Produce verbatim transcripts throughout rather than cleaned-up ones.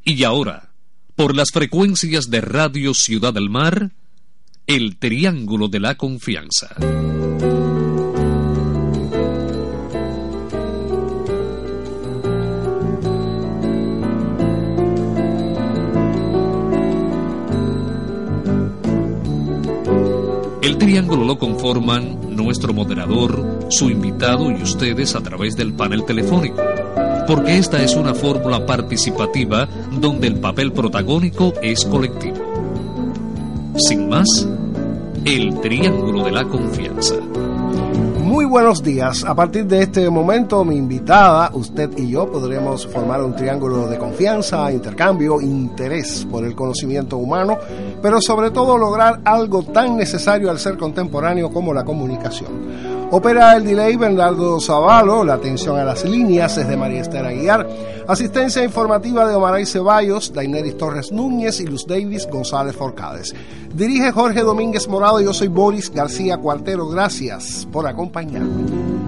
Y ahora, por las frecuencias de Radio Ciudad del Mar, el Triángulo de la Confianza. El triángulo lo conforman nuestro moderador, su invitado y ustedes a través del panel telefónico, porque esta es una fórmula participativa donde el papel protagónico es colectivo. Sin más, el Triángulo de la Confianza. Muy buenos días. A partir de este momento, mi invitada, usted y yo podremos formar un triángulo de confianza, intercambio, interés por el conocimiento humano, pero sobre todo lograr algo tan necesario al ser contemporáneo como la comunicación. Opera el delay Bernardo Zavalo, la atención a las líneas es de María Esther Aguiar, asistencia informativa de Omaray Ceballos, Daineris Torres Núñez y Luz Davis González Forcades. Dirige Jorge Domínguez Morado y yo soy Boris García Cuartero. Gracias por acompañarme.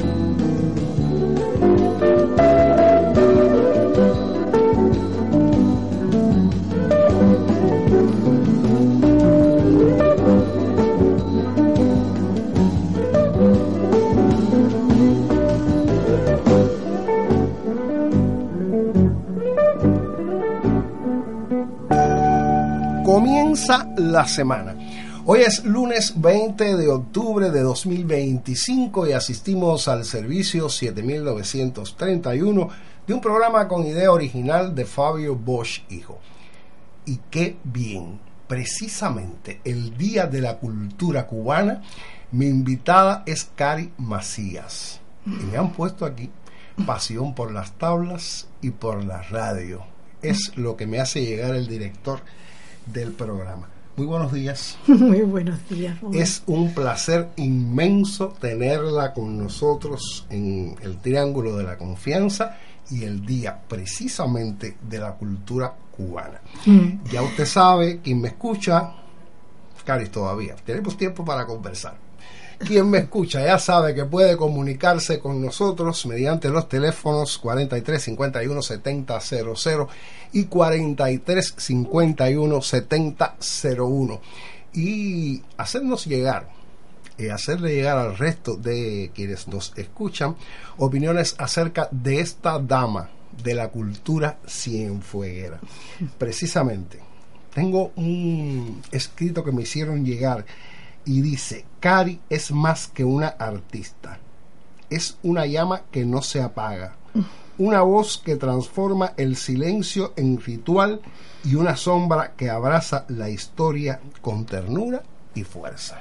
Comienza la semana. Hoy es lunes veinte de octubre de dos mil veinticinco y asistimos al servicio siete mil novecientos treinta y uno de un programa con idea original de Fabio Bosch Hijo. Y qué bien, precisamente el Día de la Cultura Cubana, mi invitada es Cari Macías. Y me han puesto aquí pasión por las tablas y por la radio. Es lo que me hace llegar el director del programa. Muy buenos días. Muy buenos días. Muy es un placer inmenso tenerla con nosotros en el Triángulo de la Confianza y el día precisamente de la cultura cubana. Mm. Ya usted sabe, quien me escucha, Cari, todavía tenemos tiempo para conversar. Quien me escucha ya sabe que puede comunicarse con nosotros mediante los teléfonos cuarenta y tres cincuenta y uno setenta cero cero y cuarenta y tres cincuenta y uno setenta cero uno y hacernos llegar y hacerle llegar al resto de quienes nos escuchan opiniones acerca de esta dama de la cultura cienfueguera. Precisamente tengo un escrito que me hicieron llegar y dice: Cari es más que una artista, es una llama que no se apaga, una voz que transforma el silencio en ritual y una sombra que abraza la historia con ternura y fuerza.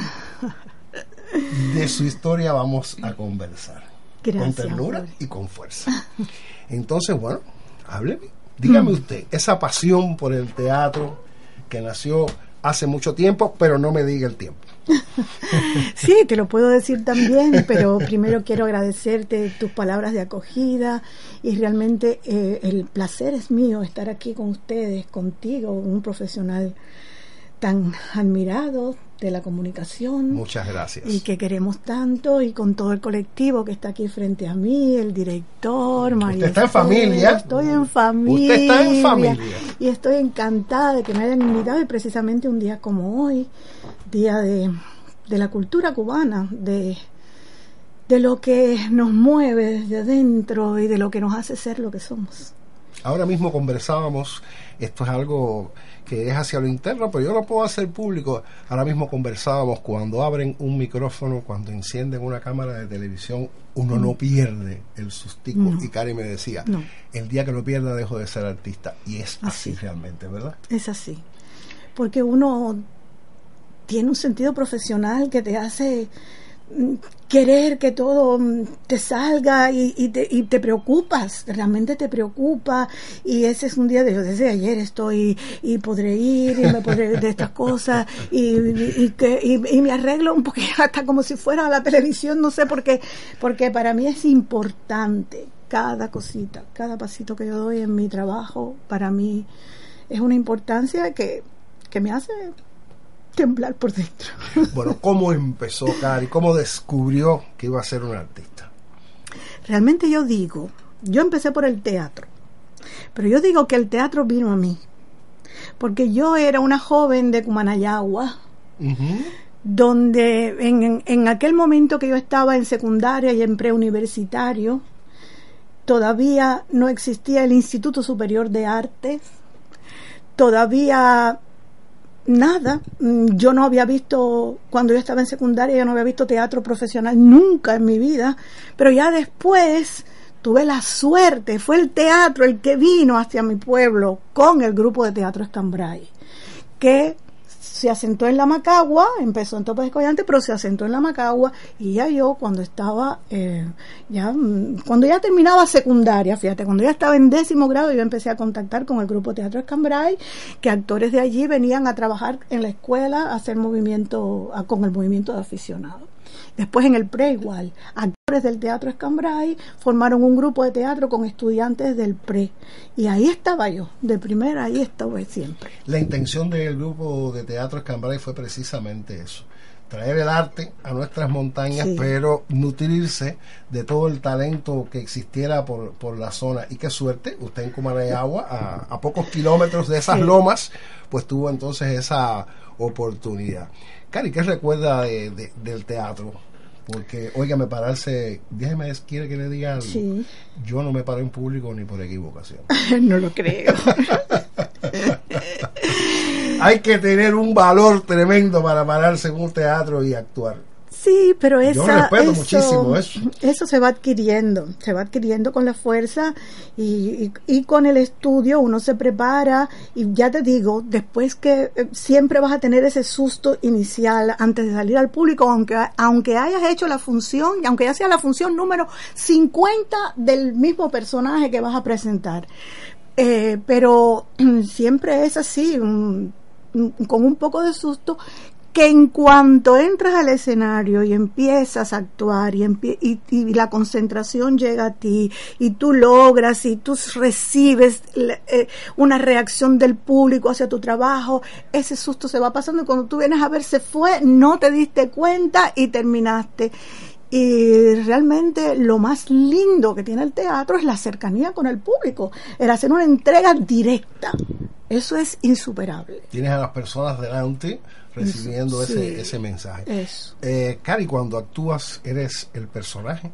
De su historia vamos a conversar. Gracias, con ternura amor. Y con fuerza. Entonces, bueno, hábleme, dígame mm. usted, esa pasión por el teatro que nació hace mucho tiempo, pero no me diga el tiempo. Sí, te lo puedo decir también, pero primero quiero agradecerte tus palabras de acogida y realmente eh, el placer es mío estar aquí con ustedes, contigo, un profesional tan admirado de la comunicación. Muchas gracias. Y que queremos tanto, y con todo el colectivo que está aquí frente a mí, el director, María. Usted está en familia. Estoy en familia. Usted está en familia. Y estoy encantada de que me hayan invitado, y precisamente un día como hoy, día de, de la cultura cubana, de, de lo que nos mueve desde dentro y de lo que nos hace ser lo que somos. Ahora mismo conversábamos, esto es algo que es hacia lo interno, pero yo lo puedo hacer público. Ahora mismo conversábamos, cuando abren un micrófono, cuando encienden una cámara de televisión, uno mm. no pierde el sustico. No. Y Cari me decía, no. el día que lo pierda dejo de ser artista. Y es así, así realmente, ¿verdad? Es así. Porque uno tiene un sentido profesional que te hace querer que todo te salga y, y, te, y te preocupas, realmente te preocupa, y ese es un día de, desde ayer estoy y podré ir y me podré de estas cosas y, y, y, que, y, y me arreglo un poquito hasta como si fuera a la televisión, no sé por qué, porque para mí es importante cada cosita, cada pasito que yo doy en mi trabajo, para mí es una importancia que, que me hace temblar por dentro. Bueno, ¿cómo empezó Cari? ¿Cómo descubrió que iba a ser una artista? Realmente yo digo, yo empecé por el teatro. Pero yo digo que el teatro vino a mí, porque yo era una joven de Cumanayagua, uh-huh. donde en, en, en aquel momento que yo estaba en secundaria y en preuniversitario, todavía no existía el Instituto Superior de Artes, todavía nada. Yo no había visto, cuando yo estaba en secundaria, yo no había visto teatro profesional nunca en mi vida, pero ya después tuve la suerte, fue el teatro el que vino hacia mi pueblo con el grupo de teatro Escambray, que se asentó en la Macagua, empezó en Topa de Escollante, pero se asentó en la Macagua, y ya yo cuando estaba, eh, ya cuando ya terminaba secundaria, fíjate, cuando ya estaba en décimo grado, yo empecé a contactar con el grupo Teatro Escambray, que actores de allí venían a trabajar en la escuela, a hacer movimiento, a, con el movimiento de aficionados. Después en el pre igual, actores del Teatro Escambray formaron un grupo de teatro con estudiantes del pre, y ahí estaba yo, de primera, ahí estaba siempre. La intención del grupo de Teatro Escambray fue precisamente eso, traer el arte a nuestras montañas, sí. pero nutrirse de todo el talento que existiera por, por la zona. Y qué suerte, usted en Cumanayagua, a, a pocos kilómetros de esas sí. lomas, pues tuvo entonces esa oportunidad. Cari, ¿qué recuerda de, de, del teatro? Porque, óigame, pararse, déjeme, quiere que le diga algo. Sí. Yo no me paro en público ni por equivocación. No lo creo. Hay que tener un valor tremendo para pararse en un teatro y actuar. Sí, pero esa, yo respeto eso, muchísimo eso. Eso se va adquiriendo, se va adquiriendo con la fuerza y, y, y con el estudio uno se prepara, y ya te digo, después que eh, siempre vas a tener ese susto inicial antes de salir al público, aunque, aunque hayas hecho la función, y aunque ya sea la función número cincuenta del mismo personaje que vas a presentar. Eh, pero siempre es así, un, un, con un poco de susto, que en cuanto entras al escenario y empiezas a actuar y, empie- y, y la concentración llega a ti y tú logras y tú recibes eh, una reacción del público hacia tu trabajo, ese susto se va pasando, y cuando tú vienes a ver se fue, no te diste cuenta y terminaste. Y realmente lo más lindo que tiene el teatro es la cercanía con el público, el hacer una entrega directa. Eso es insuperable. Tienes a las personas delante recibiendo eso, ese, sí, ese mensaje. Eso. Eh, Cari, cuando actúas, ¿eres el personaje?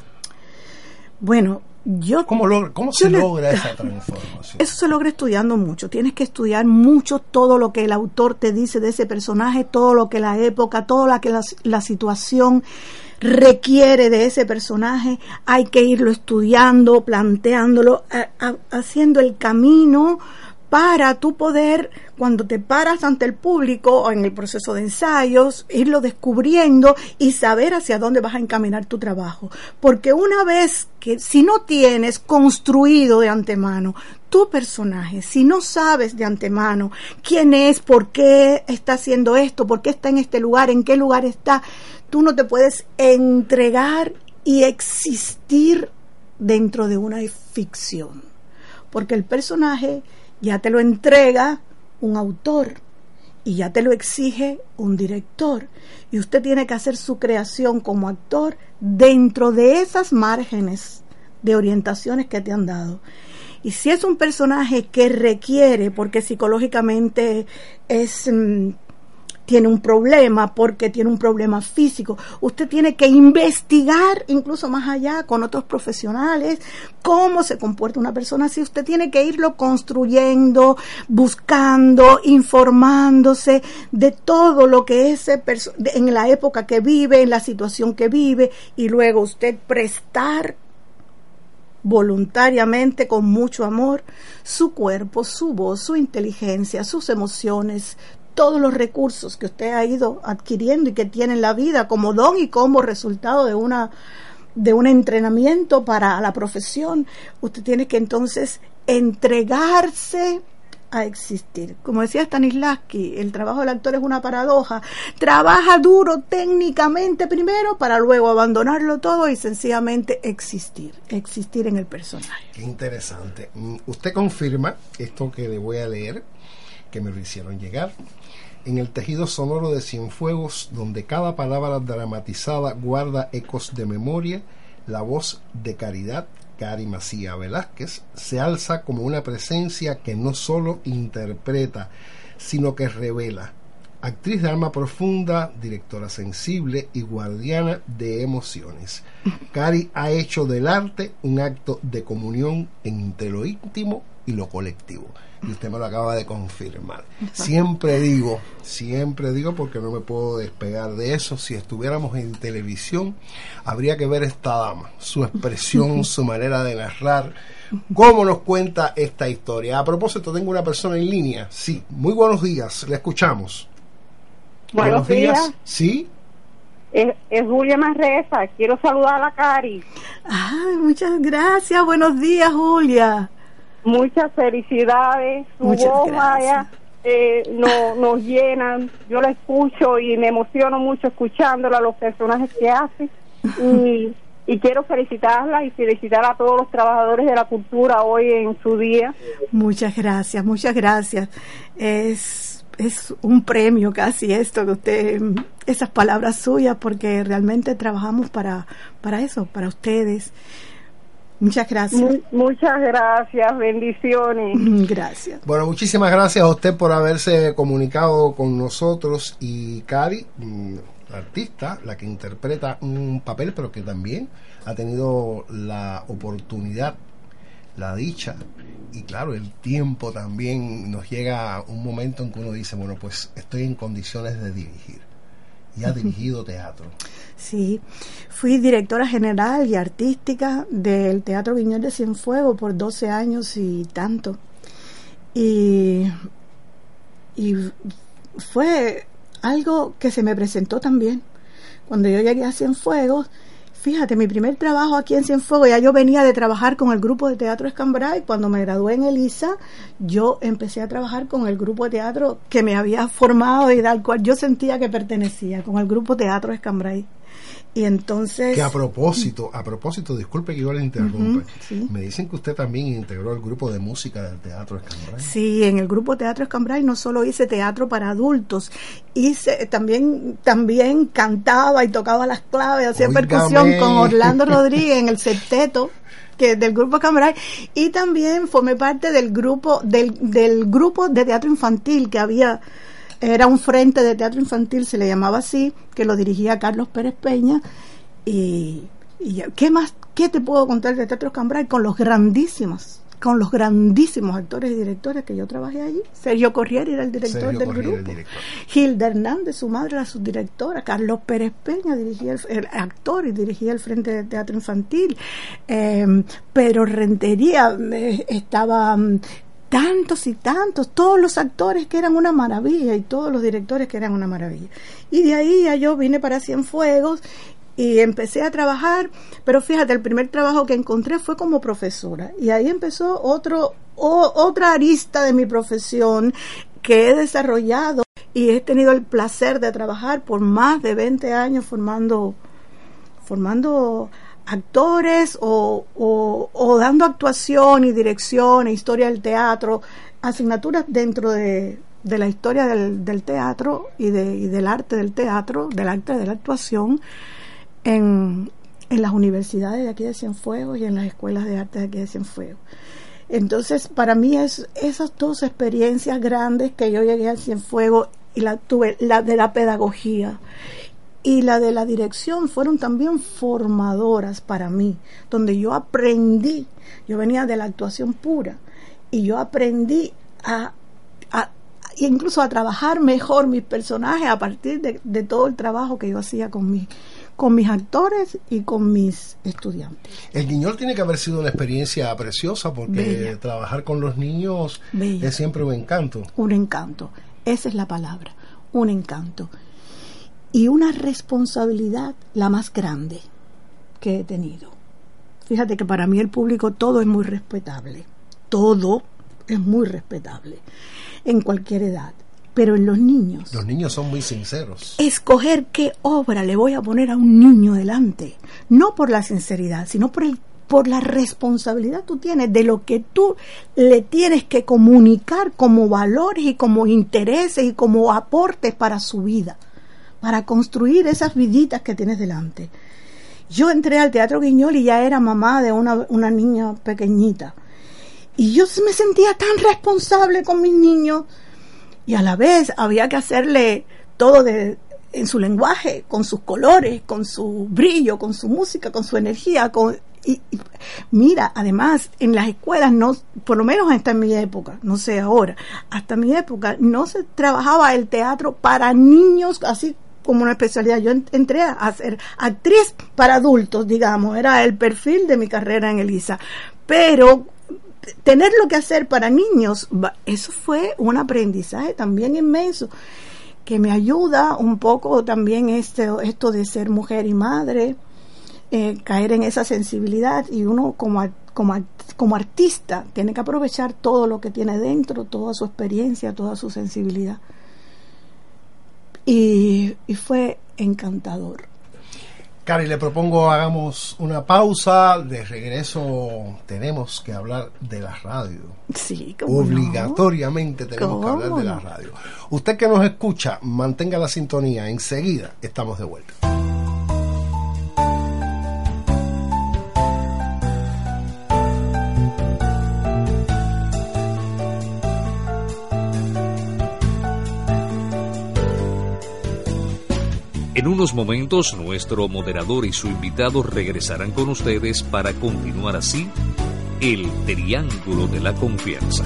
Bueno, yo... ¿Cómo, logra, cómo se le, logra esa transformación? Eso se logra estudiando mucho. Tienes que estudiar mucho todo lo que el autor te dice de ese personaje, todo lo que la época, todo lo que la, la situación requiere de ese personaje. Hay que irlo estudiando, planteándolo, a, a, haciendo el camino para tú poder, cuando te paras ante el público o en el proceso de ensayos, irlo descubriendo y saber hacia dónde vas a encaminar tu trabajo. Porque una vez que, si no tienes construido de antemano tu personaje, si no sabes de antemano quién es, por qué está haciendo esto, por qué está en este lugar, en qué lugar está, tú no te puedes entregar y existir dentro de una ficción. Porque el personaje ya te lo entrega un autor y ya te lo exige un director, y usted tiene que hacer su creación como actor dentro de esas márgenes de orientaciones que te han dado. Y si es un personaje que requiere, porque psicológicamente es... Mmm, tiene un problema, porque tiene un problema físico, usted tiene que investigar incluso más allá con otros profesionales cómo se comporta una persona así. Usted tiene que irlo construyendo, buscando, informándose de todo lo que ese perso- en la época que vive, en la situación que vive, y luego usted prestar voluntariamente, con mucho amor, su cuerpo, su voz, su inteligencia, sus emociones, todos los recursos que usted ha ido adquiriendo y que tiene en la vida como don y como resultado de una de un entrenamiento para la profesión. Usted tiene que entonces entregarse a existir. Como decía Stanislavski, el trabajo del actor es una paradoja. Trabaja duro técnicamente primero para luego abandonarlo todo y sencillamente existir, existir en el personaje. Qué interesante. Usted confirma esto que le voy a leer, que me lo hicieron llegar. En el tejido sonoro de Cienfuegos, donde cada palabra dramatizada guarda ecos de memoria, la voz de Caridad Cari Macía Velázquez, se alza como una presencia que no solo interpreta, sino que revela. Actriz de alma profunda, directora sensible y guardiana de emociones. Cari ha hecho del arte un acto de comunión entre lo íntimo y lo colectivo. Y usted me lo acaba de confirmar. Siempre digo, siempre digo, porque no me puedo despegar de eso, si estuviéramos en televisión, habría que ver esta dama, su expresión, su manera de narrar, cómo nos cuenta esta historia. A propósito, tengo una persona en línea. Sí, muy buenos días, le escuchamos. Buenos, buenos días. días. Sí. Es, es Julia Manresa. Quiero saludar a la Cari. Ay, muchas gracias. Buenos días, Julia. Muchas felicidades. Su muchas voz gracias. Vaya, eh, no, nos llenan. Yo la escucho y me emociono mucho escuchándola, los personajes que hace. Y, y quiero felicitarla y felicitar a todos los trabajadores de la cultura hoy en su día. Muchas gracias, muchas gracias. Es... es un premio casi esto que usted, esas palabras suyas, porque realmente trabajamos para para eso, para ustedes. Muchas gracias. Muy, muchas gracias, bendiciones. Gracias. Bueno, muchísimas gracias a usted por haberse comunicado con nosotros. Y Cari, la artista, la que interpreta un papel, pero que también ha tenido la oportunidad, la dicha, y claro, el tiempo también, nos llega un momento en que uno dice, bueno, pues estoy en condiciones de dirigir. Y ha dirigido teatro. Sí, fui directora general y artística del Teatro Guiñol de Cienfuegos por doce años y tanto. Y, y fue algo que se me presentó también. Cuando yo llegué a Cienfuegos, fíjate, mi primer trabajo aquí en Cienfuegos, ya yo venía de trabajar con el grupo de teatro Escambray. Cuando me gradué en ELISA, yo empecé a trabajar con el grupo de teatro que me había formado y al cual yo sentía que pertenecía, con el grupo Teatro Escambray. Y entonces... Que a propósito, a propósito, disculpe que yo le interrumpa, uh-huh, sí. Me dicen que usted también integró el grupo de música del Teatro Escambray. Sí, en el grupo Teatro Escambray no solo hice teatro para adultos, hice también también cantaba y tocaba las claves, hacía Óigame. percusión con Orlando Rodríguez en el septeto que del grupo Escambray, y también formé parte del grupo del, del grupo de teatro infantil que había. Era un frente de teatro infantil, se le llamaba así, que lo dirigía Carlos Pérez Peña. Y, y ¿qué más, qué te puedo contar de Teatro Escambray? Con los grandísimos, con los grandísimos actores y directores que yo trabajé allí. Sergio Corriere era el director Sergio del Corriere, grupo. el director. Hilda Hernández, su madre, era subdirectora. Carlos Pérez Peña dirigía el, el actor y dirigía el frente de teatro infantil. Eh, Pedro Rentería eh, estaba... tantos y tantos, todos los actores que eran una maravilla y todos los directores que eran una maravilla. Y de ahí ya yo vine para Cienfuegos y empecé a trabajar, pero fíjate, el primer trabajo que encontré fue como profesora, y ahí empezó otro o, otra arista de mi profesión que he desarrollado, y he tenido el placer de trabajar por más de veinte años formando formando actores o, o, o dando actuación y dirección e historia del teatro, asignaturas dentro de, de la historia del, del teatro y, de, y del arte del teatro, del arte de la actuación en, en las universidades de aquí de Cienfuegos y en las escuelas de arte de aquí de Cienfuegos. Entonces, para mí es esas dos experiencias grandes que yo llegué a Cienfuegos y la tuve, la de la pedagogía y la de la dirección, fueron también formadoras para mí, donde yo aprendí, yo venía de la actuación pura, y yo aprendí a, a incluso a trabajar mejor mis personajes a partir de, de todo el trabajo que yo hacía con mis, con mis actores y con mis estudiantes. El Guiñol tiene que haber sido una experiencia preciosa, porque Bella. Trabajar con los niños Bella. Es siempre un encanto. Un encanto, esa es la palabra, un encanto. Y una responsabilidad la más grande que he tenido. Fíjate que para mí el público todo es muy respetable. Todo es muy respetable en cualquier edad. Pero en los niños... Los niños son muy sinceros. Escoger qué obra le voy a poner a un niño delante. No por la sinceridad, sino por el por la responsabilidad que tú tienes de lo que tú le tienes que comunicar como valores y como intereses y como aportes para su vida, para construir esas viditas que tienes delante. yo entré al Teatro Guiñol y ya era mamá de una, una niña pequeñita. Y yo me sentía tan responsable con mis niños, y a la vez había que hacerle todo de, en su lenguaje, con sus colores, con su brillo, con su música, con su energía. Con, y, y mira, además, en las escuelas, no, por lo menos hasta en mi época, no sé ahora, hasta mi época, no se trabajaba el teatro para niños así como una especialidad. Yo entré a ser actriz para adultos, digamos, era el perfil de mi carrera en Elisa. Pero tenerlo que hacer para niños, eso fue un aprendizaje también inmenso, que me ayuda un poco también este, esto de ser mujer y madre, eh, caer en esa sensibilidad, y uno como, como, como artista tiene que aprovechar todo lo que tiene dentro, toda su experiencia, toda su sensibilidad. Y, y fue encantador. Cari, le propongo hagamos una pausa. De regreso tenemos que hablar de la radio. Sí, ¿cómo Obligatoriamente no? tenemos que hablar de la radio. Usted que nos escucha, mantenga la sintonía. Enseguida estamos de vuelta. En unos momentos, nuestro moderador y su invitado regresarán con ustedes para continuar así el Triángulo de la Confianza.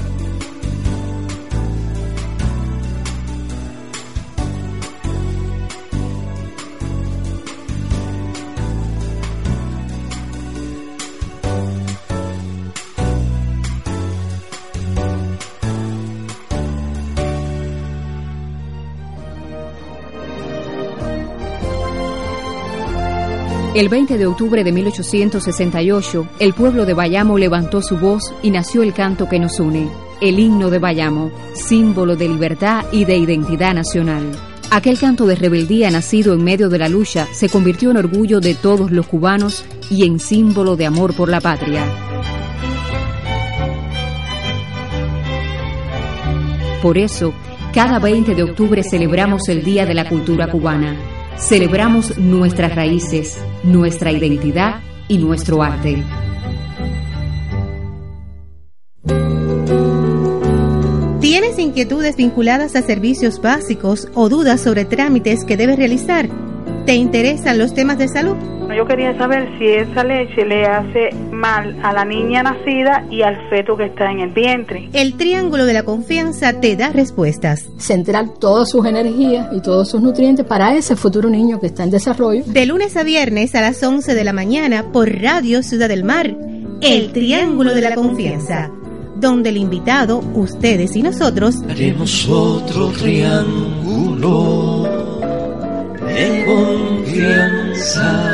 El veinte de octubre de mil ochocientos sesenta y ocho, el pueblo de Bayamo levantó su voz y nació el canto que nos une, el himno de Bayamo, símbolo de libertad y de identidad nacional. Aquel canto de rebeldía nacido en medio de la lucha se convirtió en orgullo de todos los cubanos y en símbolo de amor por la patria. Por eso, cada veinte de octubre celebramos el Día de la Cultura Cubana. Celebramos nuestras raíces, nuestra identidad y nuestro arte. ¿Tienes inquietudes vinculadas a servicios básicos o dudas sobre trámites que debes realizar? ¿Te interesan los temas de salud? Yo quería saber si esa leche le hace mal a la niña nacida y al feto que está en el vientre. El Triángulo de la Confianza te da respuestas. Centrar todas sus energías y todos sus nutrientes para ese futuro niño que está en desarrollo. De lunes a viernes a las once de la mañana por Radio Ciudad del Mar. El Triángulo de la Confianza, donde el invitado, ustedes y nosotros, haremos otro triángulo de confianza.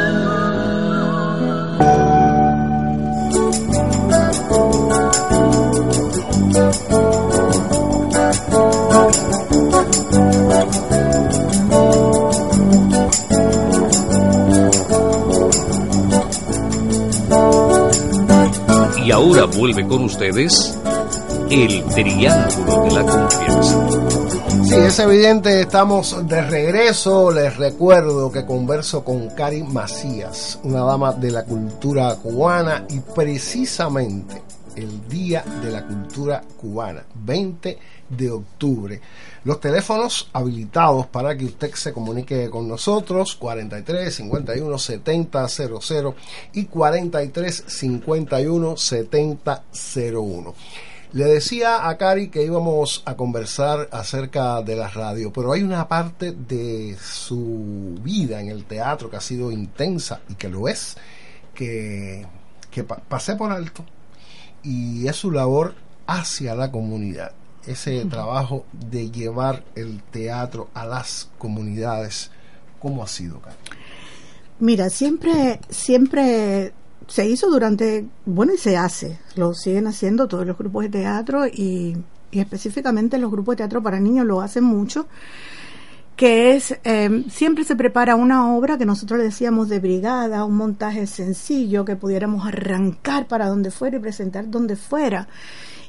Y ahora vuelve con ustedes el Triángulo de la Confianza. Sí, es evidente, estamos de regreso. Les recuerdo que converso con Cari Macías, una dama de la cultura cubana, y precisamente el Día de la Cultura Cubana, veinte de octubre. Los teléfonos habilitados para que usted se comunique con nosotros: cuarenta y tres, cincuenta y uno, setenta, cero cero y cuarenta y tres, cincuenta y uno, setenta, cero uno. Le decía a Cari que íbamos a conversar acerca de la radio, pero hay una parte de su vida en el teatro que ha sido intensa y que lo es, que, que pa- pasé por alto, y es su labor hacia la comunidad. Ese trabajo de llevar el teatro a las comunidades. ¿Cómo ha sido, Cari? Mira, siempre, siempre se hizo durante, bueno, y se hace, lo siguen haciendo todos los grupos de teatro, y, y específicamente los grupos de teatro para niños lo hacen mucho, que es, eh, siempre se prepara una obra que nosotros le decíamos de brigada, un montaje sencillo que pudiéramos arrancar para donde fuera y presentar donde fuera.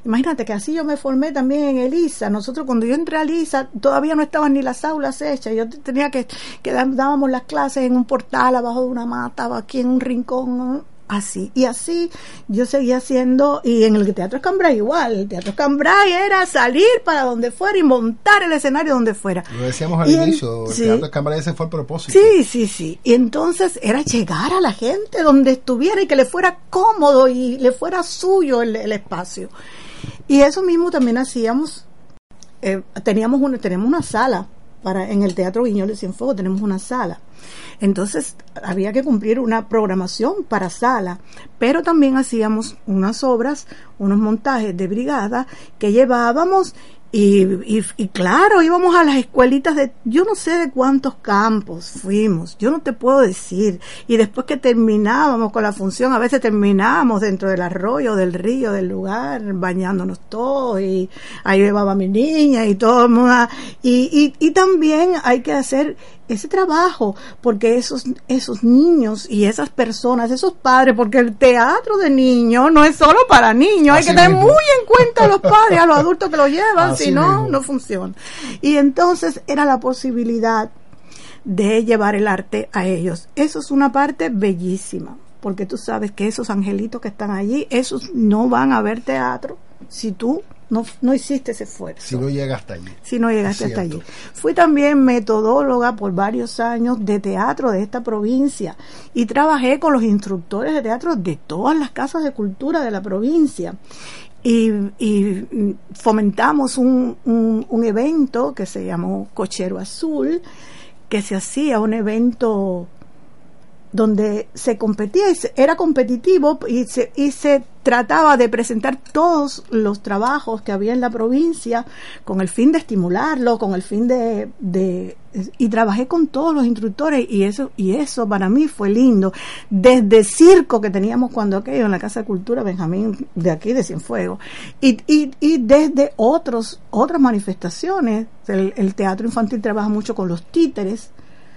Imagínate que así yo me formé también en el I S A. Nosotros cuando yo entré al I S A todavía no estaban ni las aulas hechas. Yo tenía que, que dábamos las clases en un portal abajo de una mata, aquí en un rincón, ¿no? Así, y así yo seguía haciendo, y en el Teatro Escambray igual. El Teatro Escambray era salir para donde fuera y montar el escenario donde fuera. Lo decíamos al y inicio, en, el sí, Teatro Escambray ese fue el propósito. Sí, sí, sí. Y entonces era llegar a la gente donde estuviera y que le fuera cómodo y le fuera suyo el, el espacio. Y eso mismo también hacíamos. Eh, teníamos una, tenemos una sala para en el Teatro Guiñol de Cienfuegos, tenemos una sala. Entonces había que cumplir una programación para sala, pero también hacíamos unas obras, unos montajes de brigada que llevábamos y, y, y claro, íbamos a las escuelitas de, yo no sé de cuántos campos fuimos, yo no te puedo decir, y después que terminábamos con la función, a veces terminábamos dentro del arroyo, del río, del lugar, bañándonos todos, y ahí llevaba a mi niña y todo, y, y, y también hay que hacer ese trabajo, porque esos esos niños y esas personas, esos padres, porque el teatro de niños no es solo para niños, así hay que tener mismo. Muy en cuenta a los padres, a los adultos que lo llevan, así si no, mismo. No funciona. Y entonces era la posibilidad de llevar el arte a ellos. Eso es una parte bellísima, porque tú sabes que esos angelitos que están allí, esos no van a ver teatro si tú No, no hiciste ese esfuerzo. Si no llegas hasta allí. Si no llegaste hasta allí. Fui también metodóloga por varios años de teatro de esta provincia y trabajé con los instructores de teatro de todas las casas de cultura de la provincia. Y, y fomentamos un, un, un evento que se llamó Cochero Azul, que se hacía un evento donde se competía, y se, era competitivo y se, y se trataba de presentar todos los trabajos que había en la provincia con el fin de estimularlo, con el fin de, de y trabajé con todos los instructores y eso y eso para mí fue lindo, desde circo que teníamos cuando aquello en la Casa de Cultura Benjamín de aquí de Cienfuegos y, y, y desde otros otras manifestaciones. El, el teatro infantil trabaja mucho con los títeres,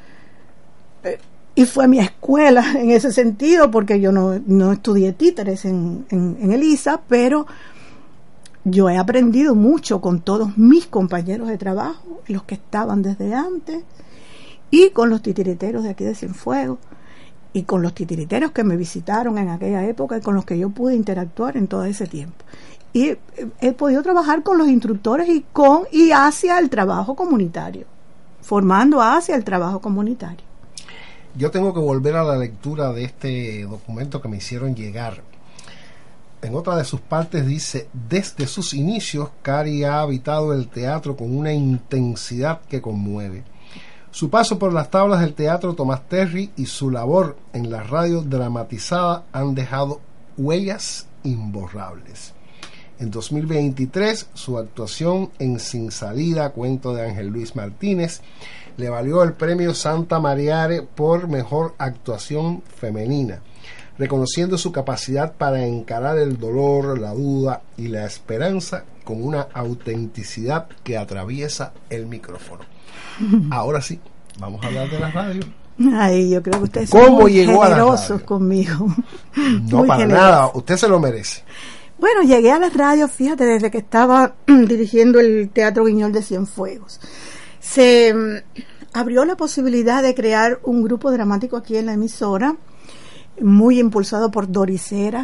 eh, y fue mi escuela en ese sentido, porque yo no, no estudié títeres en, en, en el I S A, pero yo he aprendido mucho con todos mis compañeros de trabajo, los que estaban desde antes, y con los titiriteros de aquí de Cienfuegos, y con los titiriteros que me visitaron en aquella época y con los que yo pude interactuar en todo ese tiempo. Y he, he podido trabajar con los instructores y con y hacia el trabajo comunitario, formando hacia el trabajo comunitario. Yo tengo que volver a la lectura de este documento que me hicieron llegar. En otra de sus partes dice: desde sus inicios, Cari ha habitado el teatro con una intensidad que conmueve. Su paso por las tablas del Teatro Tomás Terry y su labor en la radio dramatizada han dejado huellas imborrables. En dos mil veintitrés, su actuación en Sin Salida, cuento de Ángel Luis Martínez, le valió el premio Santa Mariare por mejor actuación femenina, reconociendo su capacidad para encarar el dolor, la duda y la esperanza con una autenticidad que atraviesa el micrófono. Ahora sí, vamos a hablar de la radio. Ay, yo creo que ustedes son muy generosos conmigo. No, para nada, usted se lo merece. Bueno, llegué a la radio, fíjate, desde que estaba dirigiendo el Teatro Guiñol de Cienfuegos. Se um, abrió la posibilidad de crear un grupo dramático aquí en la emisora, muy impulsado por Doricera,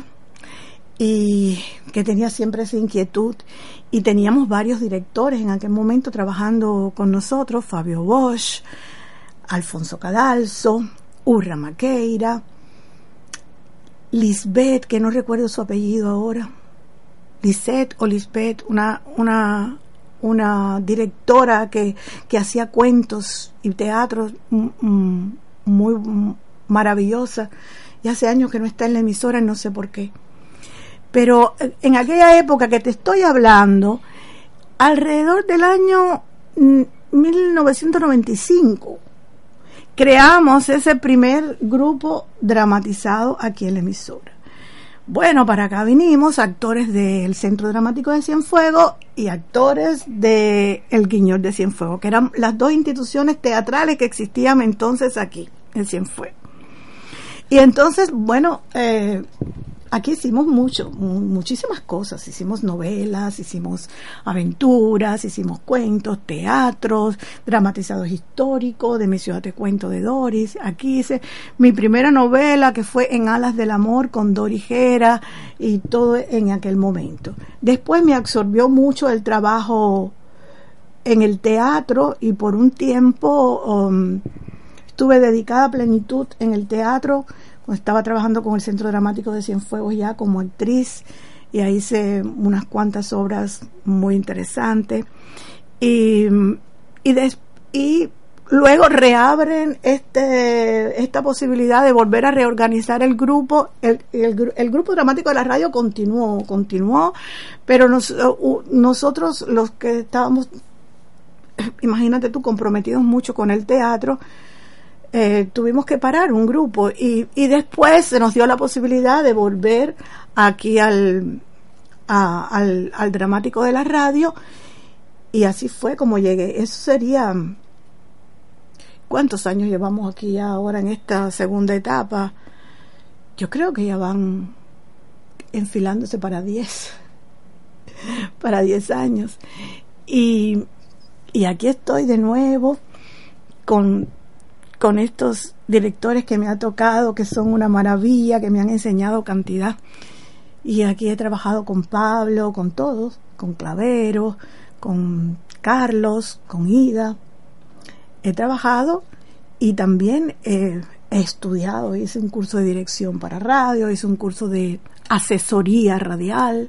y que tenía siempre esa inquietud. Y teníamos varios directores en aquel momento trabajando con nosotros: Fabio Bosch, Alfonso Cadalso, Urra Maqueira, Lisbeth, que no recuerdo su apellido ahora, Lisette o Lisbeth, una una una directora que, que hacía cuentos y teatro mm, muy mm, maravillosa, y hace años que no está en la emisora, no sé por qué. Pero en aquella época que te estoy hablando, alrededor del año mm, mil novecientos noventa y cinco, creamos ese primer grupo dramatizado aquí en la emisora. Bueno, para acá vinimos actores del Centro Dramático de Cienfuegos y actores de El Guiñol de Cienfuegos, que eran las dos instituciones teatrales que existían entonces aquí en Cienfuegos. Y entonces, bueno, eh, aquí hicimos mucho, muchísimas cosas. Hicimos novelas, hicimos aventuras, hicimos cuentos, teatros, dramatizados históricos, de Mi ciudad te cuento de Doris. Aquí hice mi primera novela, que fue En alas del amor, con Doris Gera, y todo en aquel momento. Después me absorbió mucho el trabajo en el teatro, y por un tiempo um, estuve dedicada a plenitud en el teatro. Estaba trabajando con el Centro Dramático de Cienfuegos ya como actriz, y ahí hice unas cuantas obras muy interesantes, y y, des, y luego reabren este esta posibilidad de volver a reorganizar el grupo. El, el, el grupo dramático de la radio continuó continuó pero nos, uh, nosotros los que estábamos, imagínate tú, comprometidos mucho con el teatro, Eh, tuvimos que parar un grupo, y, y después se nos dio la posibilidad de volver aquí al, a, al al dramático de la radio, y así fue como llegué. Eso sería, ¿cuántos años llevamos aquí ya ahora en esta segunda etapa? Yo creo que ya van enfilándose para diez para diez años, y, y aquí estoy de nuevo con con estos directores que me ha tocado, que son una maravilla, que me han enseñado cantidad. Y aquí he trabajado con Pablo, con todos, con Clavero, con Carlos, con Ida. He trabajado, y también eh, he estudiado, hice un curso de dirección para radio, hice un curso de asesoría radial.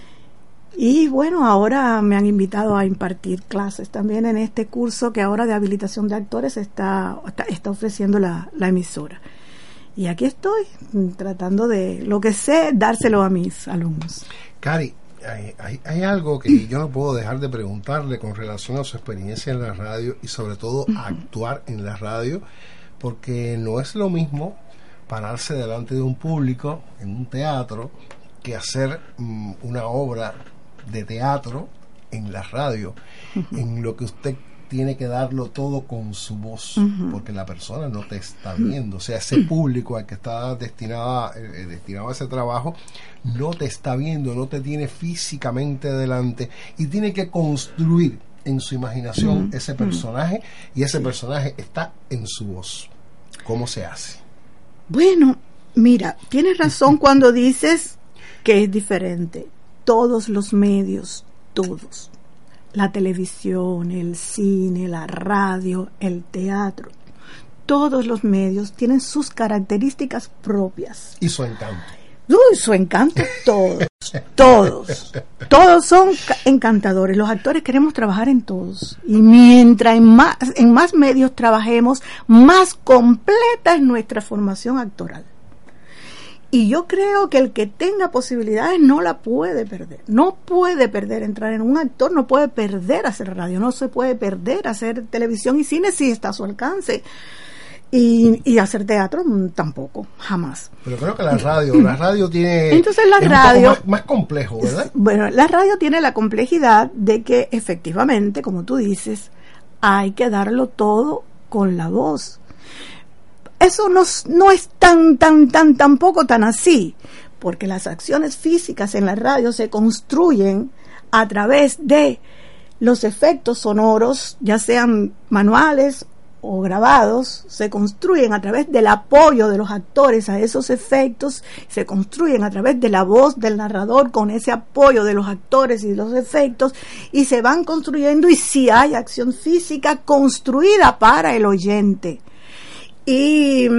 Y bueno, ahora me han invitado a impartir clases también en este curso que ahora de habilitación de actores está, está, está ofreciendo la, la emisora. Y aquí estoy, tratando de, lo que sé, dárselo a mis alumnos. Cari, hay, hay, hay algo que yo no puedo dejar de preguntarle con relación a su experiencia en la radio, y sobre todo a actuar en la radio, porque no es lo mismo pararse delante de un público en un teatro que hacer um, una obra de teatro en la radio, uh-huh. en lo que usted tiene que darlo todo con su voz, uh-huh. porque la persona no te está viendo, o sea, ese público al que está destinada, eh, destinado a ese trabajo no te está viendo, no te tiene físicamente delante, y tiene que construir en su imaginación uh-huh. ese personaje, y ese personaje está en su voz. ¿Cómo se hace? Bueno, mira, tienes razón cuando dices que es diferente. Todos los medios, todos, la televisión, el cine, la radio, el teatro, todos los medios tienen sus características propias. Y su encanto. Uy, su encanto, todos, todos, todos son encantadores. Los actores queremos trabajar en todos, y mientras en más, en más medios trabajemos, más completa es nuestra formación actoral. Y yo creo que el que tenga posibilidades no la puede perder. No puede perder entrar en un actor, no puede perder hacer radio, no se puede perder hacer televisión y cine si está a su alcance. Y, y hacer teatro tampoco, jamás. Pero creo que la radio, la radio tiene... Entonces la es radio... un poco más, más complejo, ¿verdad? Bueno, la radio tiene la complejidad de que efectivamente, como tú dices, hay que darlo todo con la voz. Eso no, no es tan, tan, tan, tampoco tan así, porque las acciones físicas en la radio se construyen a través de los efectos sonoros, ya sean manuales o grabados, se construyen a través del apoyo de los actores a esos efectos, se construyen a través de la voz del narrador con ese apoyo de los actores y los efectos, y se van construyendo, y si hay acción física construida para el oyente. Y,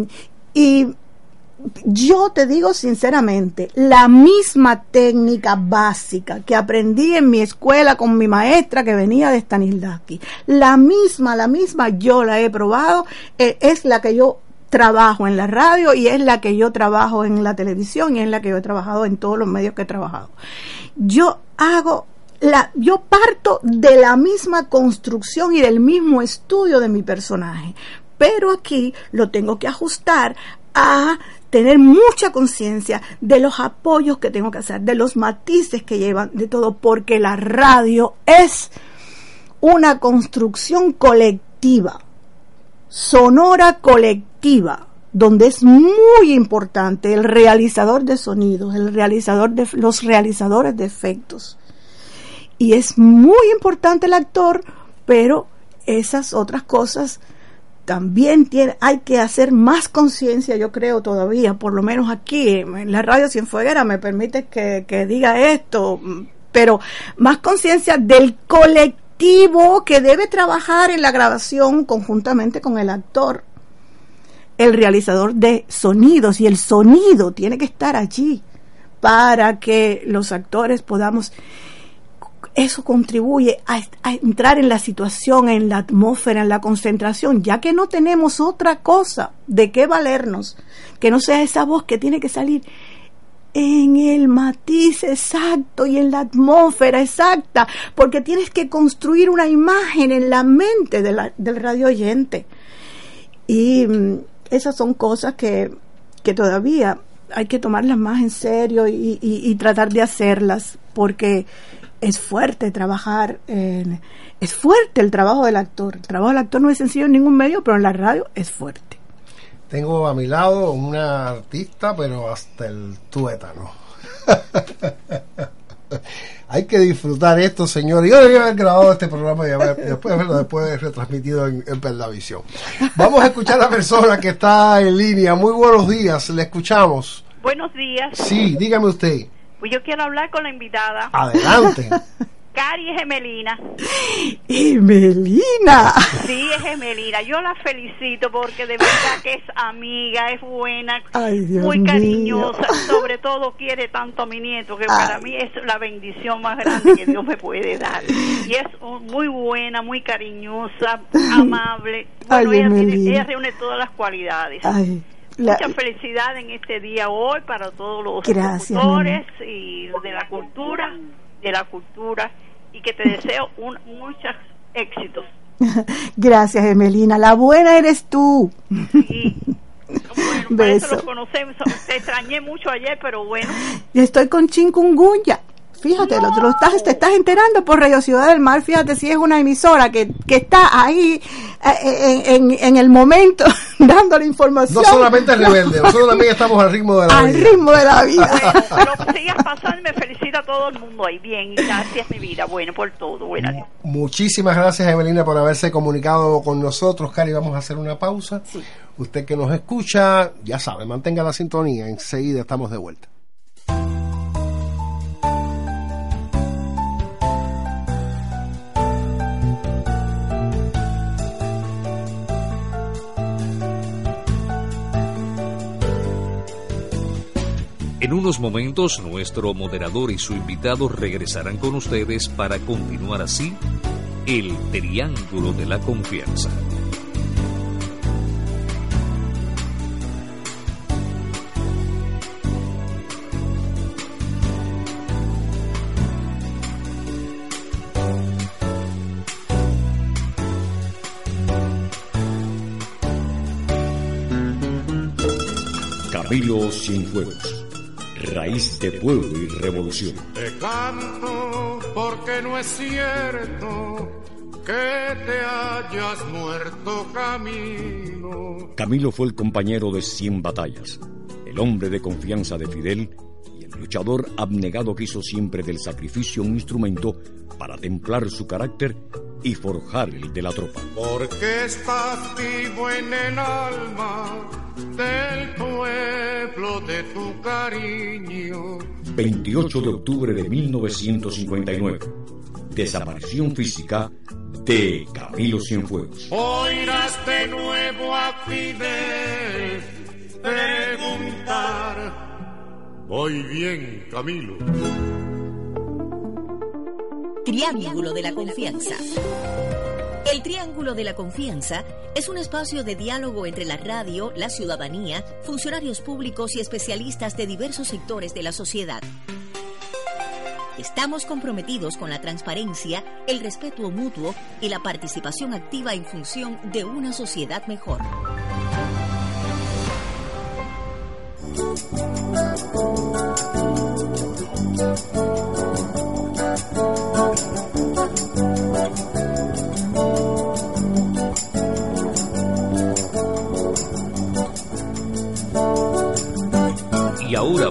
y yo te digo sinceramente, la misma técnica básica que aprendí en mi escuela con mi maestra que venía de Stanislavski, la misma, la misma yo la he probado, eh, es la que yo trabajo en la radio, y es la que yo trabajo en la televisión, y es la que yo he trabajado en todos los medios que he trabajado. Yo hago La, yo parto de la misma construcción y del mismo estudio de mi personaje, pero aquí lo tengo que ajustar a tener mucha conciencia de los apoyos que tengo que hacer, de los matices que llevan, de todo, porque la radio es una construcción colectiva, sonora colectiva, donde es muy importante el realizador de sonidos, el realizador de los realizadores de efectos. Y es muy importante el actor, pero esas otras cosas también tiene, hay que hacer más conciencia, yo creo todavía, por lo menos aquí en la radio Cienfueguera me permite que, que diga esto, pero más conciencia del colectivo que debe trabajar en la grabación conjuntamente con el actor, el realizador de sonidos, y el sonido tiene que estar allí para que los actores podamos. Eso contribuye a, a entrar en la situación, en la atmósfera, en la concentración, ya que no tenemos otra cosa de qué valernos, que no sea esa voz que tiene que salir en el matiz exacto y en la atmósfera exacta, porque tienes que construir una imagen en la mente de la, del radio oyente. Y mm, esas son cosas que, que todavía hay que tomarlas más en serio y, y, y tratar de hacerlas, porque es fuerte trabajar, en, es fuerte el trabajo del actor. El trabajo del actor no es sencillo en ningún medio, pero en la radio es fuerte. Tengo a mi lado una artista, pero hasta el tuétano. Hay que disfrutar esto, señor. Yo debería haber grabado este programa y haber, después haberlo después retransmitido en, en Perlavisión. Vamos a escuchar a la persona que está en línea. Muy buenos días, le escuchamos. Buenos días. Sí, dígame usted. Pues yo quiero hablar con la invitada. Adelante. Cari Gemelina. Gemelina. Sí, es Gemelina. Yo la felicito porque de verdad que es amiga, es buena, ay, Dios muy cariñosa, mío. Sobre todo quiere tanto a mi nieto, que ay. Para mí es la bendición más grande que Dios me puede dar. Y es muy buena, muy cariñosa, amable. Bueno, ay, ella, tiene, Gemelina. ella reúne todas las cualidades. Ay. La, Mucha felicidad en este día hoy para todos los productores y de la cultura, de la cultura, y que te deseo un, muchos éxitos. Gracias, Gemelina. La buena eres tú. Sí. Bueno, beso. Para eso los conocemos. Te extrañé mucho ayer, pero bueno. Y estoy con chikungunya. Fíjate, no. lo, lo estás, te estás enterando por Radio Ciudad del Mar. Fíjate si es una emisora que, que está ahí eh, en, en, en el momento dando la información. No solamente es rebelde, nosotros también estamos al ritmo de la al vida. Al ritmo de la vida. Bueno, pero sigas pasando y me felicita a todo el mundo ahí. Bien, y gracias, mi vida. Bueno, por todo. Buenas noches. Muchísimas gracias, Evelina, por haberse comunicado con nosotros. Cari, vamos a hacer una pausa. Sí. Usted que nos escucha, ya sabe, mantenga la sintonía. Enseguida estamos de vuelta. En unos momentos, nuestro moderador y su invitado regresarán con ustedes para continuar así el Triángulo de la Confianza. Camilo Cienfuegos, raíz de pueblo y revolución. Te canto porque no es cierto que te hayas muerto, Camilo. Camilo fue el compañero de cien batallas, el hombre de confianza de Fidel y el luchador abnegado que hizo siempre del sacrificio un instrumento para templar su carácter y forjar el de la tropa. Porque estás vivo en el alma del pueblo de tu cariño. veintiocho de octubre de mil novecientos cincuenta y nueve. Desaparición física de Camilo Cienfuegos. Oirás de nuevo a Fidel preguntar: voy bien, Camilo. Triángulo de la Confianza. El Triángulo de la Confianza es un espacio de diálogo entre la radio, la ciudadanía, funcionarios públicos y especialistas de diversos sectores de la sociedad. Estamos comprometidos con la transparencia, el respeto mutuo y la participación activa en función de una sociedad mejor.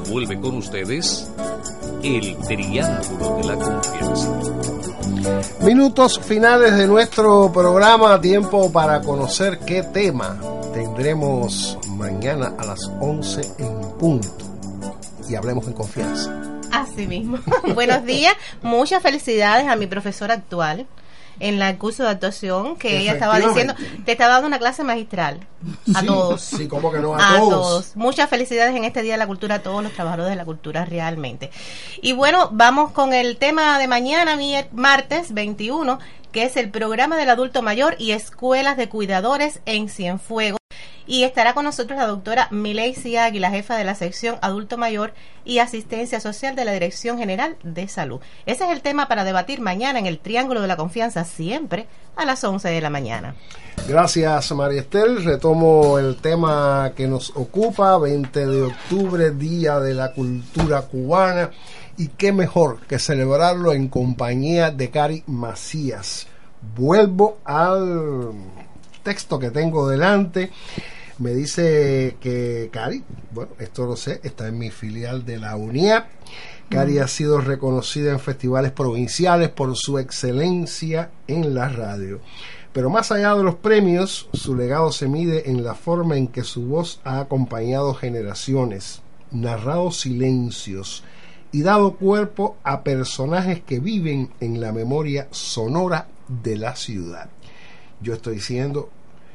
vuelve con ustedes el Triángulo de la Confianza. Minutos finales de nuestro programa, tiempo para conocer qué tema tendremos mañana a las once en punto. Y hablemos en confianza. Así mismo. Buenos días, muchas felicidades a mi profesora actual en el curso de actuación, que ella estaba diciendo, te estaba dando una clase magistral a sí, todos. Sí, ¿cómo que no? A, a todos. todos. Muchas felicidades en este Día de la Cultura a todos los trabajadores de la cultura realmente. Y bueno, vamos con el tema de mañana, martes veintiuno, que es el programa del adulto mayor y escuelas de cuidadores en Cienfuegos. Y estará con nosotros la doctora Mileisi Águila, jefa de la sección Adulto Mayor y Asistencia Social de la Dirección General de Salud. Ese es el tema para debatir mañana en el Triángulo de la Confianza, siempre a las once de la mañana. Gracias, María Estel. Retomo el tema que nos ocupa, veinte de octubre, Día de la Cultura Cubana. Y qué mejor que celebrarlo en compañía de Cari Macías. Vuelvo al texto que tengo delante. Me dice que Cari, bueno, esto lo sé, está en mi filial de la UNIAP. Cari mm. ha sido reconocida en festivales provinciales por su excelencia en la radio. Pero más allá de los premios, su legado se mide en la forma en que su voz ha acompañado generaciones, narrado silencios y dado cuerpo a personajes que viven en la memoria sonora de la ciudad. Yo estoy siendo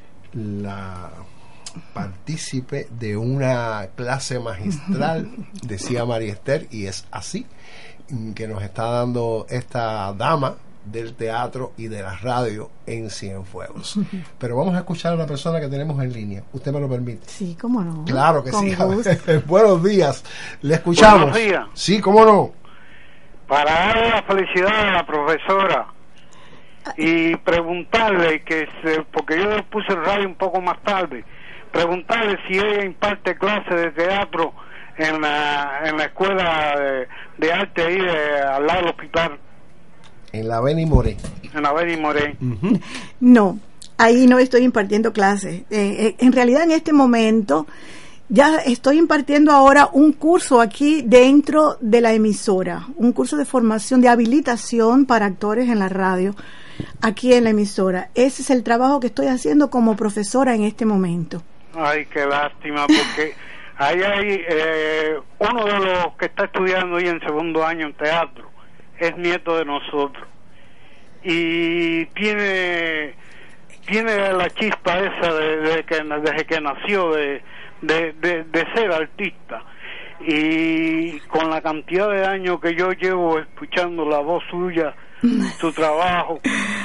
la partícipe de una clase magistral, decía María Esther, y es así, que nos está dando esta dama del teatro y de la radio en Cienfuegos. Pero vamos a escuchar a la persona que tenemos en línea. ¿Usted me lo permite? Sí, cómo no. Claro que Con sí. Buenos días. Le escuchamos. Buenos días. Sí, cómo no. Para darle la felicidad a la profesora y preguntarle que se, porque yo puse el radio un poco más tarde, preguntarle si ella imparte clases de teatro en la en la escuela de, de arte ahí de, al lado del hospital. En la Beni Moré. En la Beni Moré. Uh-huh. No, ahí no estoy impartiendo clases. Eh, eh, en realidad en este momento ya estoy impartiendo ahora un curso aquí dentro de la emisora, un curso de formación, de habilitación para actores en la radio, aquí en la emisora. Ese es el trabajo que estoy haciendo como profesora en este momento. Ay, qué lástima, porque ahí hay eh, uno de los que está estudiando ahí en segundo año en teatro, es nieto de nosotros y tiene tiene la chispa esa de, de que desde que nació de, de, de, de ser artista, y con la cantidad de años que yo llevo escuchando la voz suya, su trabajo,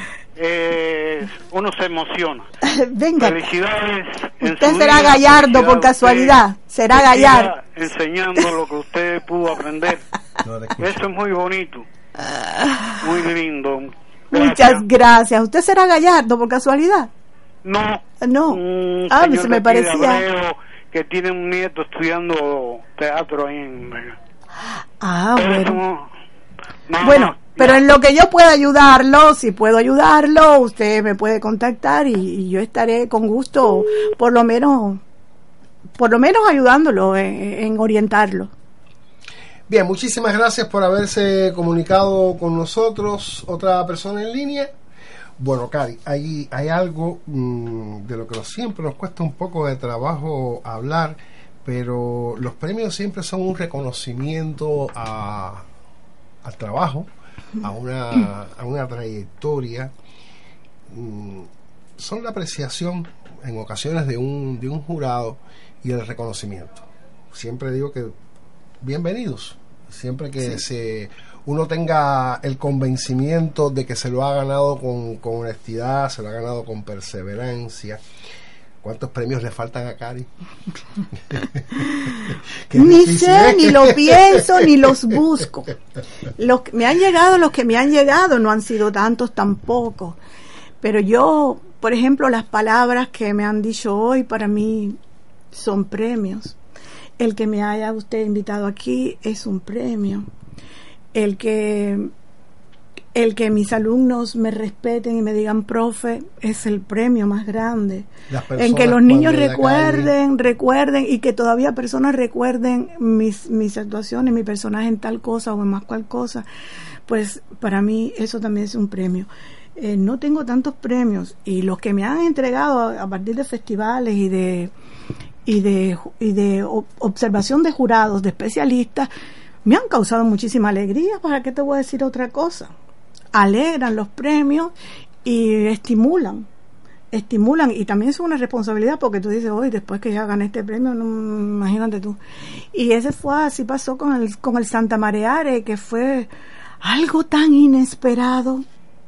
eh, uno se emociona. Venga, felicidades. Usted será Gallardo por casualidad, será Gallardo enseñando lo que usted pudo aprender. Eso es muy bonito, muy lindo. Gracias. Muchas gracias. ¿Usted será Gallardo por casualidad? No, no. Un ah, se me parecía Abreu, que tiene un nieto estudiando teatro ahí en... Ah, pero bueno. No, bueno, no, pero no. En lo que yo pueda ayudarlo, si puedo ayudarlo, usted me puede contactar y, y yo estaré con gusto, por lo menos, por lo menos ayudándolo en, en orientarlo. Bien, muchísimas gracias por haberse comunicado con nosotros. ¿Otra persona en línea? Bueno, Cari, hay, hay algo mmm, de lo que siempre nos cuesta un poco de trabajo hablar, pero los premios siempre son un reconocimiento a, al trabajo, a una, a una trayectoria. Mmm, son la apreciación en ocasiones de un, de un jurado y el reconocimiento. Siempre digo que bienvenidos, siempre que sí. se uno tenga el convencimiento de que se lo ha ganado con, con honestidad, se lo ha ganado con perseverancia. ¿Cuántos premios le faltan a Cari? Ni sé, ni lo pienso, ni los busco. Los que me han llegado, los que me han llegado, no han sido tantos tampoco. Pero yo, por ejemplo, las palabras que me han dicho hoy para mí son premios. El que me haya usted invitado aquí es un premio. El que el que mis alumnos me respeten y me digan profe es el premio más grande. En que los niños recuerden, recuerden y que todavía personas recuerden mis, mis actuaciones, mi personaje en tal cosa o en más cual cosa, pues para mí eso también es un premio. Eh, no tengo tantos premios y los que me han entregado a, a partir de festivales y de y de y de observación de jurados, de especialistas, me han causado muchísima alegría. ¿Para qué te voy a decir otra cosa? Alegran los premios y estimulan, estimulan y también es una responsabilidad porque tú dices, hoy después que ya gané este premio, no, imagínate tú. Y ese fue, así pasó con el, con el Santa Mareare, que fue algo tan inesperado,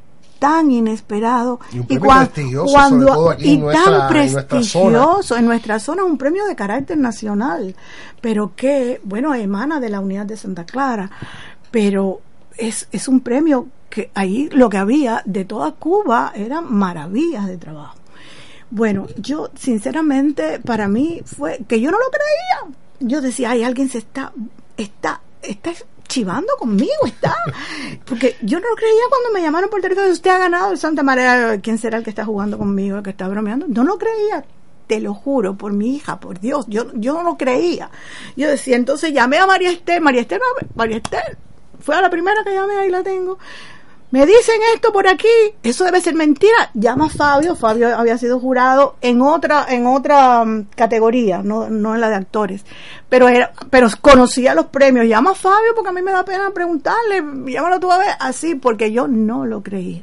tan inesperado y, un y cuando, cuando sobre todo aquí y en nuestra, tan prestigioso en nuestra zona. en nuestra zona, un premio de carácter nacional, pero que, bueno, emana de la Unidad de Santa Clara, pero es, es un premio que ahí lo que había de toda Cuba eran maravillas de trabajo. Bueno, yo sinceramente para mí fue que yo no lo creía. Yo decía, ay, alguien se está está está chivando conmigo, está. Porque yo no lo creía cuando me llamaron por teléfono, usted ha ganado el Santa María, ¿quién será el que está jugando conmigo, el que está bromeando? No lo creía. Te lo juro, por mi hija, por Dios, yo yo no lo creía. Yo decía, entonces llamé a María Esther, María Esther, María Esther, fue a la primera que llamé, ahí la tengo. Me dicen esto por aquí, eso debe ser mentira. Llama a Fabio, Fabio había sido jurado en otra en otra um, categoría, no no en la de actores, pero era, pero conocía los premios. Llama a Fabio porque a mí me da pena preguntarle, llámalo tú a ver, así, porque yo no lo creía.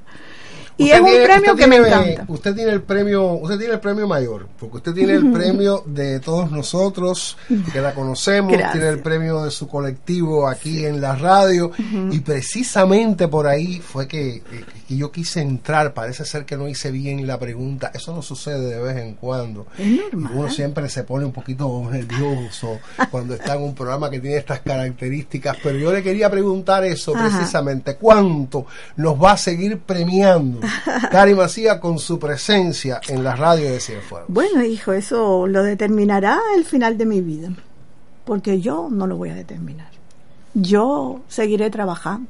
Y es un tiene, premio que tiene, me encanta. Usted tiene el premio, usted tiene el premio mayor, porque usted tiene el premio de todos nosotros que la conocemos, Gracias. Tiene el premio de su colectivo aquí sí. en la radio, uh-huh. y precisamente por ahí fue que, que yo quise entrar. Parece ser que no hice bien la pregunta. Eso no sucede de vez en cuando. Es normal. Uno siempre se pone un poquito nervioso cuando está en un programa que tiene estas características, pero yo le quería preguntar eso Ajá. precisamente. ¿Cuánto nos va a seguir premiando Cari Macías con su presencia en la radio de Cienfuegos? Bueno, hijo, eso lo determinará el final de mi vida, porque yo no lo voy a determinar. Yo seguiré trabajando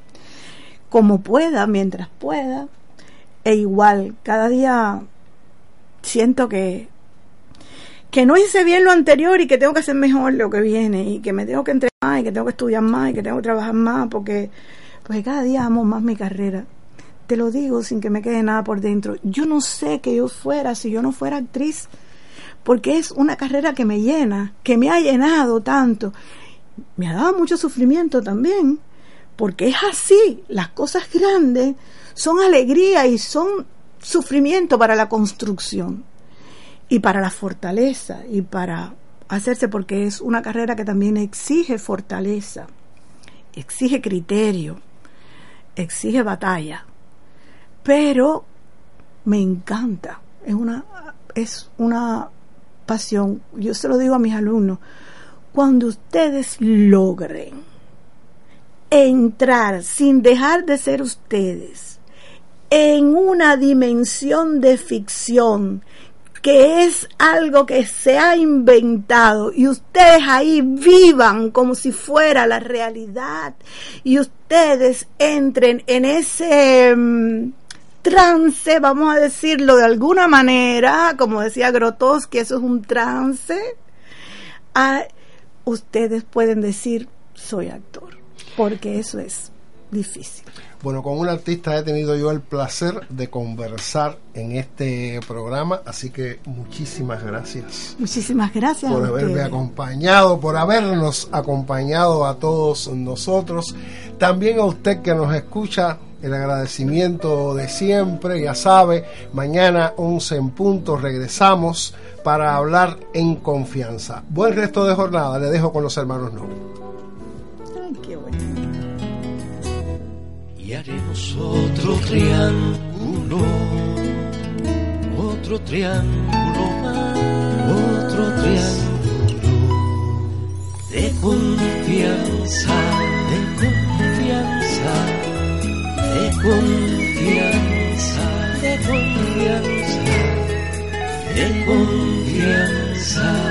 como pueda, mientras pueda, e igual cada día siento que que no hice bien lo anterior y que tengo que hacer mejor lo que viene, y que me tengo que entrenar más, y que tengo que estudiar más, y que tengo que trabajar más, porque pues cada día amo más mi carrera. Te lo digo sin que me quede nada por dentro. Yo no sé que yo fuera si yo no fuera actriz, porque es una carrera que me llena, que me ha llenado tanto. Me ha dado mucho sufrimiento también, porque es así. Las cosas grandes son alegría y son sufrimiento para la construcción y para la fortaleza y para hacerse, porque es una carrera que también exige fortaleza, exige criterio, exige batalla. Pero me encanta, es una es una pasión. Yo se lo digo a mis alumnos, cuando ustedes logren entrar sin dejar de ser ustedes en una dimensión de ficción que es algo que se ha inventado, y ustedes ahí vivan como si fuera la realidad, y ustedes entren en ese um, trance, vamos a decirlo de alguna manera, como decía Grotowski, eso es un trance, ah, ustedes pueden decir, soy actor, porque eso es difícil. Bueno, con un artista he tenido yo el placer de conversar en este programa, así que muchísimas gracias. Muchísimas gracias por haberme ustedes. acompañado, por habernos acompañado a todos nosotros. También a usted que nos escucha, el agradecimiento de siempre. Ya sabe, mañana once en punto regresamos para hablar en confianza. Buen resto de jornada, le dejo con los hermanos Novi. Ay, qué bueno. Y haremos otro triángulo, otro triángulo más, otro triángulo de confianza, de confianza, de confianza, de confianza, de confianza.